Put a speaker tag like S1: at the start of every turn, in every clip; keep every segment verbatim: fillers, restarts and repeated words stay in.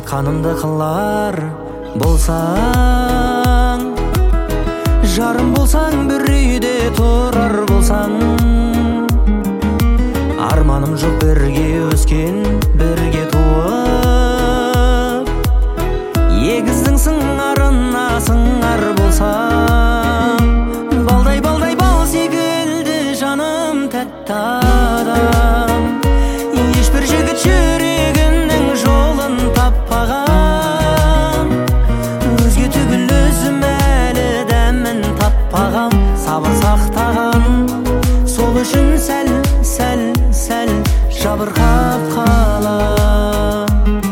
S1: айтқанымды қылар болсаң, жарым болсаң, бір үйде тұрар болсаң, арманым жоқ бірге өскен, бірге туып, егіздің сыңарына сыңар болсаң, балдай балдай бал секілді жаным тәтті адам, ешбір жігіт жүрегінің жолын таппаған, өзге түгіл өзім әлі дәмін татпағам, сабыр сақтаған, сол үшін сәл сәл сәл жабырқап қалам.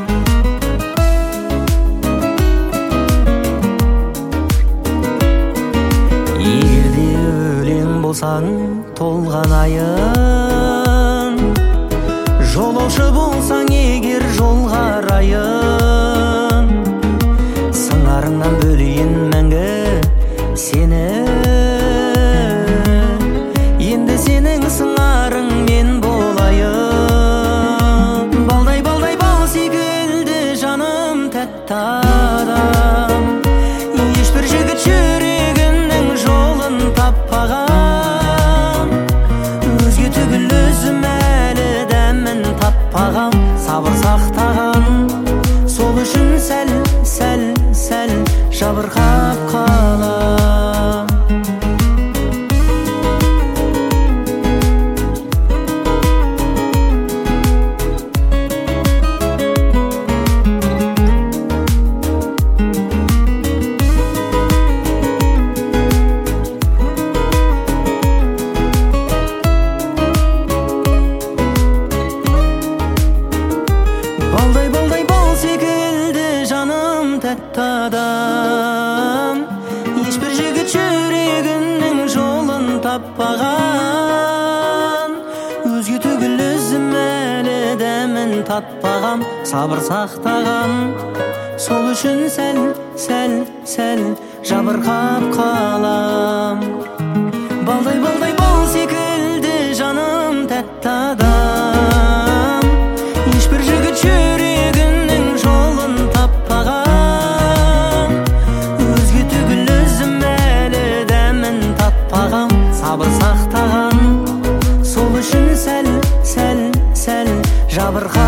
S1: Егерде өлең болсаң толған айын, жолаушы болсаң егер жолға райын, сыңарыңнан бөлейін мәңгі сені, енді сенің сыңарың мен болайын, балдай балдай бал секілді жаным тәтті адам, ешбір жігіт жүрегінің жолын таппаған, өзге түгіл өзім әлі дәмін татпағам, сабыр сақтаған, сол үшін сәл сәл сәл жабырқап қалам. Балдай балдай бал секілді жаным тәтті адам, ешбір жігіт жүрегінің жолын таппаған, өзге түгіл өзім әлі дәмін татпағам, сабыр сақтаған, сол үшін сәл сәл сәл жабырқап қалам. Балдай балдай бал секілді жаным тәтті адам, ешбір жігіт жүрегінің жолын таппаған, өзге түгіл өзім әлі дәмін татпағам, сабыр сақтаған, сол үшін сәл сәл сәл жабырқап